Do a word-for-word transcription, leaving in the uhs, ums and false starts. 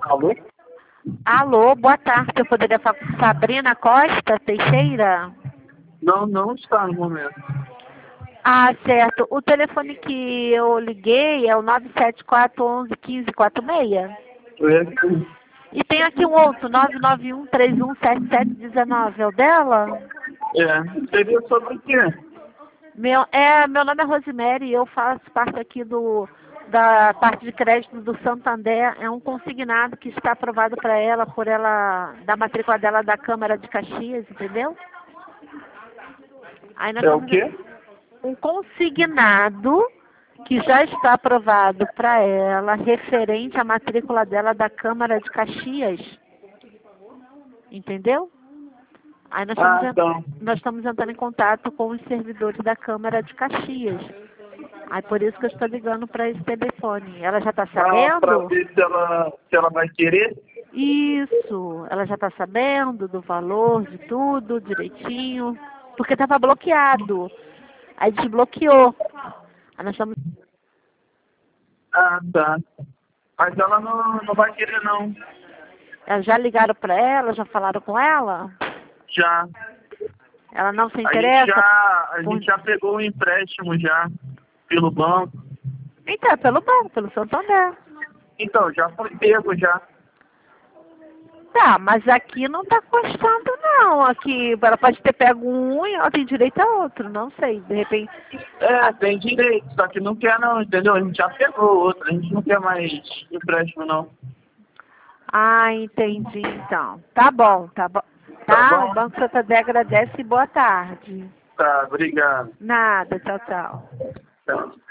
Alô? Alô, boa tarde. Eu poderia falar com Sabrina Costa Teixeira? Não, não está no momento. Ah, certo. O telefone que eu liguei é o nove sete quatro, onze, quinze, quarenta e seis. É, E tem aqui um outro, nove nove um, três um sete sete um nove. É o dela? é. Seria sobre o quê? Meu, é, meu nome é Rosemary e eu faço parte aqui do, da parte de crédito do Santander. É um consignado que está aprovado para ela, por ela, da matrícula dela da Câmara de Caxias, entendeu? Aí nós É o estamos quê? um consignado que já está aprovado para ela, referente à matrícula dela da Câmara de Caxias. Entendeu? Aí nós estamos, Ah, então. nós estamos entrando em contato com os servidores da Câmara de Caxias. Aí por isso que eu estou ligando para esse telefone. Ela já está Ah, para sabendo? ver se ela, se ela vai querer? Isso. Ela já está sabendo do valor, de tudo, direitinho. Porque estava bloqueado. Aí desbloqueou. Aí nós estamos... Ah, tá. Mas ela não, não vai querer, não. Elas já ligaram para ela, já falaram com ela? Já. Ela não se A gente interessa? já, a Por... gente já pegou o empréstimo já pelo banco. Então, é pelo banco, pelo Santander. Então, já foi pego já. Tá, mas aqui não tá custando não. Aqui ela pode ter pego um e ela tem direito a outro, não sei. De repente. É, tem direito, só que não quer não, entendeu? A gente já pegou outro, a gente não quer mais empréstimo não. Ah, entendi então. Tá bom, tá bom. Tá Tá? O bom? Banco Santander agradece e boa tarde. Tá, obrigado. Nada, tchau, tchau. Tchau.